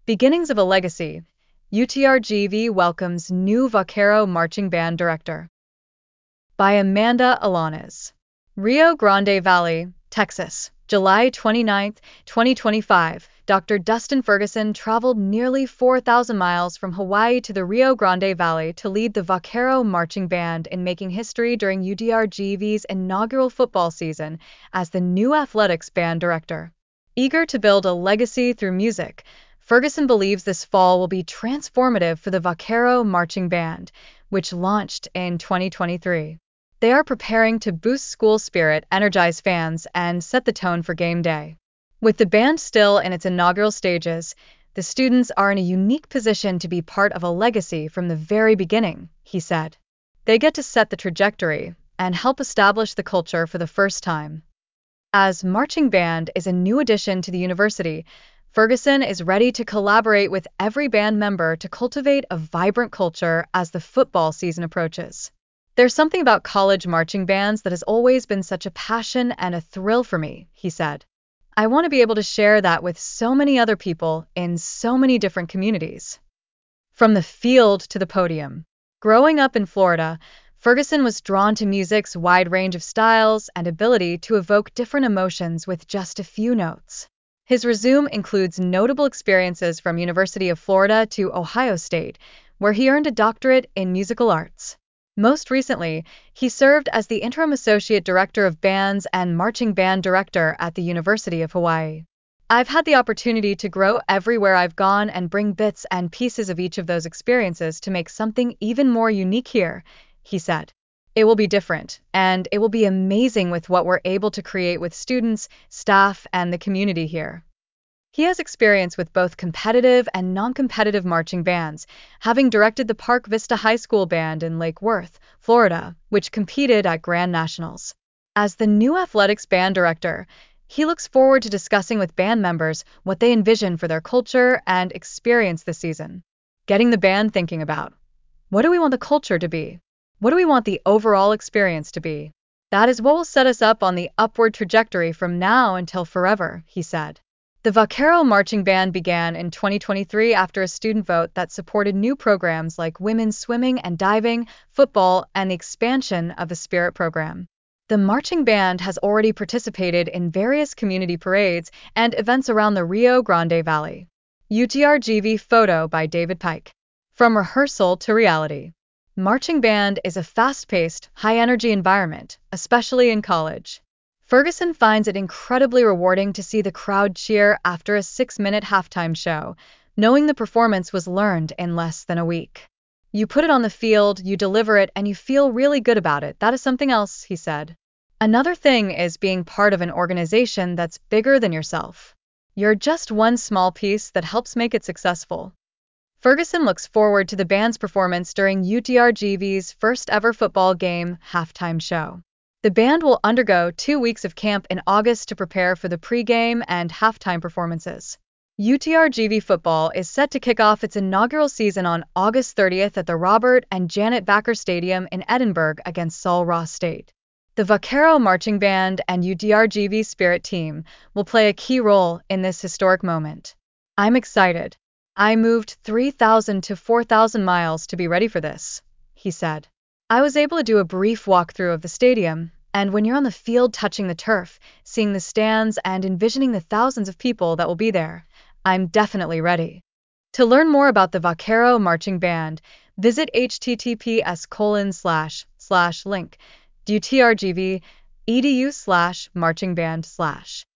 Beginnings of a Legacy. UTRGV welcomes new Vaquero Marching Band Director. By Amanda Alanes. Rio Grande Valley, Texas, July 29, 2025. Dr. Dustin Ferguson traveled nearly 4,000 miles from Hawaii to the Rio Grande Valley to lead the Vaquero Marching Band in making history during UTRGV's inaugural football season as the new athletics band director. Eager to build a legacy through music, Ferguson believes this fall will be transformative for the Vaquero Marching Band, which launched in 2023. They are preparing to boost school spirit, energize fans, and set the tone for game day. With the band still in its inaugural stages, the students are in a unique position to be part of a legacy from the very beginning, he said. They get to set the trajectory and help establish the culture for the first time. As marching band is a new addition to the university, Ferguson is ready to collaborate with every band member to cultivate a vibrant culture as the football season approaches. There's something about college marching bands that has always been such a passion and a thrill for me, he said. I want to be able to share that with so many other people in so many different communities. From the field to the podium. Growing up in Florida, Ferguson was drawn to music's wide range of styles and ability to evoke different emotions with just a few notes. His resume includes notable experiences from University of Florida to Ohio State, where he earned a doctorate in musical arts. Most recently, he served as the interim associate director of bands and marching band director at the University of Hawaii. I've had the opportunity to grow everywhere I've gone and bring bits and pieces of each of those experiences to make something even more unique here, he said. It will be different, and it will be amazing with what we're able to create with students, staff, and the community here. He has experience with both competitive and non-competitive marching bands, having directed the Park Vista High School Band in Lake Worth, Florida, which competed at Grand Nationals. As the new athletics band director, he looks forward to discussing with band members what they envision for their culture and experience this season. Getting the band thinking about, what do we want the culture to be? What do we want the overall experience to be? That is what will set us up on the upward trajectory from now until forever, he said. The Vaquero Marching Band began in 2023 after a student vote that supported new programs like women's swimming and diving, football, and the expansion of the Spirit program. The marching band has already participated in various community parades and events around the Rio Grande Valley. UTRGV photo by David Pike. From rehearsal to reality. Marching band is a fast-paced, high-energy environment, especially in college. Ferguson finds it incredibly rewarding to see the crowd cheer after a 6-minute halftime show, knowing the performance was learned in less than a week. You put it on the field, you deliver it, and you feel really good about it. That is something else, he said. Another thing is being part of an organization that's bigger than yourself. You're just one small piece that helps make it successful. Ferguson looks forward to the band's performance during UTRGV's first ever football game halftime show. The band will undergo 2 weeks of camp in August to prepare for the pre-game and halftime performances. UTRGV football is set to kick off its inaugural season on August 30th at the Robert and Janet Backer Stadium in Edinburgh against Sul Ross State. The Vaquero Marching Band and UTRGV Spirit team will play a key role in this historic moment. I'm excited. I moved 3,000 to 4,000 miles to be ready for this, he said. I was able to do a brief walkthrough of the stadium, and when you're on the field touching the turf, seeing the stands and envisioning the thousands of people that will be there, I'm definitely ready. To learn more about the Vaquero Marching Band, visit https://link.utrgv.edu/marchingband/.